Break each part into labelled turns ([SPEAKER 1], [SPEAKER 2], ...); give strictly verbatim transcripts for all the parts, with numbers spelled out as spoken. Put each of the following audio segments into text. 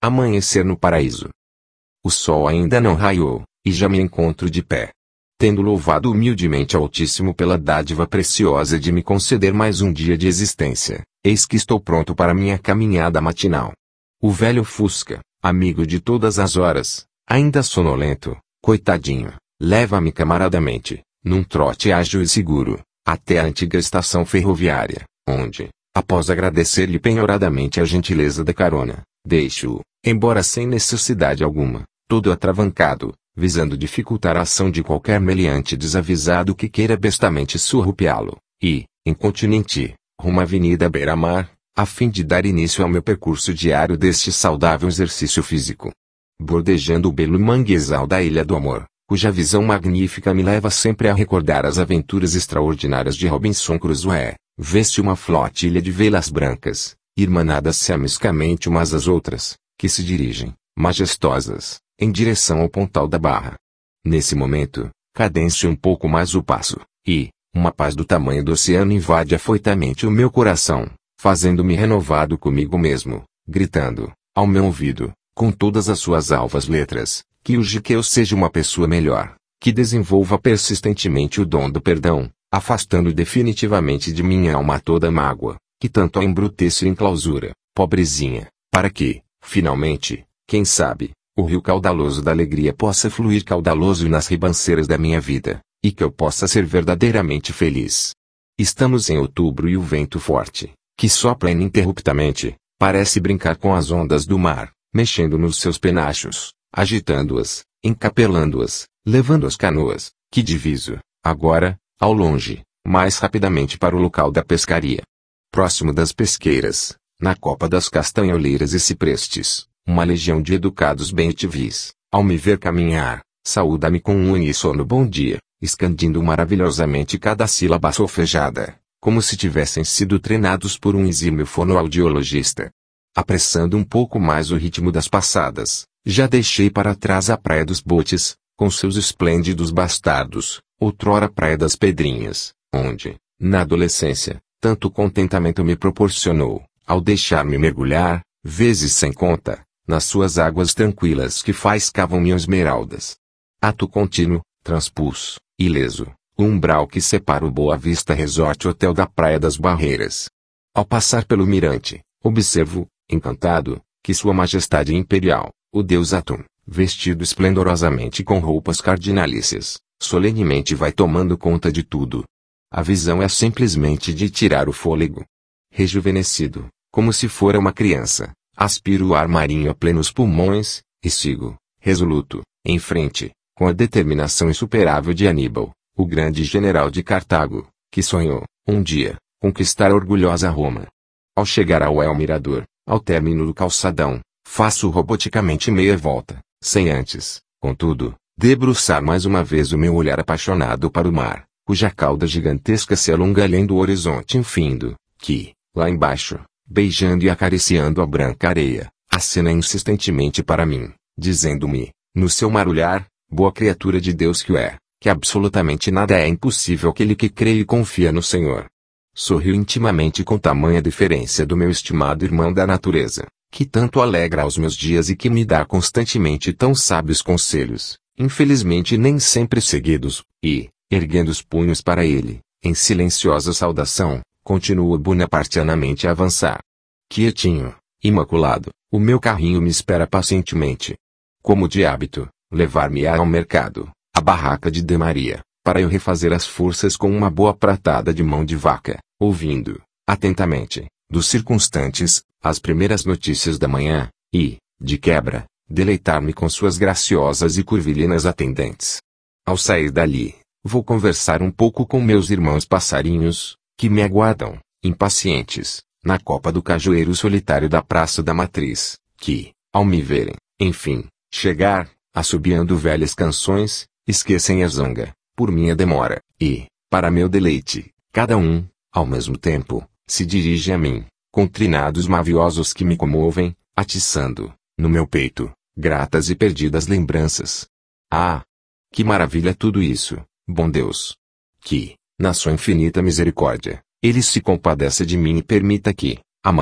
[SPEAKER 1] Amanhecer no paraíso. O sol ainda não raiou, e já me encontro de pé. Tendo louvado humildemente ao Altíssimo pela dádiva preciosa de me conceder mais um dia de existência, eis que estou pronto para minha caminhada matinal. O velho Fusca, amigo de todas as horas, ainda sonolento, coitadinho, leva-me camaradamente, num trote ágil e seguro, até a antiga estação ferroviária, onde, após agradecer-lhe penhoradamente a gentileza da carona, deixo-o, embora sem necessidade alguma, todo atravancado, visando dificultar a ação de qualquer meliante desavisado que queira bestamente surrupiá-lo, e, incontinenti, rumo à Avenida Beira-Mar, a fim de dar início ao meu percurso diário deste saudável exercício físico. Bordejando o belo manguezal da Ilha do Amor, cuja visão magnífica me leva sempre a recordar as aventuras extraordinárias de Robinson Crusoe, vê-se uma flotilha de velas brancas, irmanadas siamiscamente umas às outras, que se dirigem, majestosas, em direção ao Pontal da Barra. Nesse momento, cadencio um pouco mais o passo, e, uma paz do tamanho do oceano invade afoitamente o meu coração, fazendo-me renovado comigo mesmo, gritando, ao meu ouvido, com todas as suas alvas letras, que urge que eu seja uma pessoa melhor, que desenvolva persistentemente o dom do perdão, afastando definitivamente de minha alma toda mágoa, que tanto a embrutece em clausura, pobrezinha, para que, finalmente, quem sabe, o rio caudaloso da alegria possa fluir caudaloso nas ribanceiras da minha vida, e que eu possa ser verdadeiramente feliz. Estamos em outubro e o vento forte, que sopra ininterruptamente, parece brincar com as ondas do mar, mexendo nos seus penachos, agitando-as, encapelando-as, levando as canoas, que diviso, agora, ao longe, mais rapidamente para o local da pescaria. Próximo das pesqueiras, na copa das castanholeiras e ciprestes, uma legião de educados bem-te-vis, ao me ver caminhar, saúda-me com um uníssono bom dia, escandindo maravilhosamente cada sílaba solfejada, como se tivessem sido treinados por um exímio fonoaudiologista. Apressando um pouco mais o ritmo das passadas, já deixei para trás a Praia dos Botes, com seus esplêndidos bastardos, outrora Praia das Pedrinhas, onde, na adolescência, tanto contentamento me proporcionou, ao deixar-me mergulhar, vezes sem conta, nas suas águas tranquilas que faiscavam-me esmeraldas. Ato contínuo, transpus, ileso, o umbral que separa o Boa Vista Resort Hotel da Praia das Barreiras. Ao passar pelo mirante, observo, encantado, que Sua Majestade Imperial, o Deus Atum, vestido esplendorosamente com roupas cardinalícias, solenemente vai tomando conta de tudo. A visão é simplesmente de tirar o fôlego. Rejuvenescido, como se fora uma criança, aspiro o ar marinho a plenos pulmões, e sigo, resoluto, em frente, com a determinação insuperável de Aníbal, o grande general de Cartago, que sonhou, um dia, conquistar a orgulhosa Roma. Ao chegar ao El Mirador, ao término do calçadão, faço roboticamente meia volta, sem antes, contudo, debruçar mais uma vez o meu olhar apaixonado para o mar, cuja cauda gigantesca se alonga além do horizonte infindo, que, lá embaixo, beijando e acariciando a branca areia, acena insistentemente para mim, dizendo-me, no seu marulhar, boa criatura de Deus que o é, que absolutamente nada é impossível àquele que crê e confia no Senhor. Sorrio intimamente com tamanha deferência do meu estimado irmão da natureza, que tanto alegra os meus dias e que me dá constantemente tão sábios conselhos, infelizmente nem sempre seguidos, e, erguendo os punhos para ele, em silenciosa saudação, continuo bonapartianamente a avançar. Quietinho, imaculado, o meu carrinho me espera pacientemente. Como de hábito, levar-me-á ao mercado, à barraca de De Maria, para eu refazer as forças com uma boa pratada de mão de vaca, ouvindo, atentamente, dos circunstantes, as primeiras notícias da manhã, e, de quebra, deleitar-me com suas graciosas e curvilinas atendentes. Ao sair dali, vou conversar um pouco com meus irmãos passarinhos, que me aguardam, impacientes, na copa do cajueiro solitário da Praça da Matriz, que, ao me verem, enfim, chegar, assobiando velhas canções, esquecem a zanga, por minha demora, e, para meu deleite, cada um, ao mesmo tempo, se dirige a mim, com trinados maviosos que me comovem, atiçando, no meu peito, gratas e perdidas lembranças. Ah! Que maravilha tudo isso, bom Deus! Que, na sua infinita misericórdia, Ele se compadeça de mim e permita que, amanhã,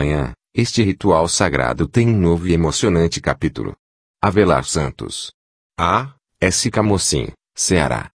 [SPEAKER 1] Este ritual sagrado tem um novo e emocionante capítulo. Avelar Santos. A. S. Camocim, Ceará.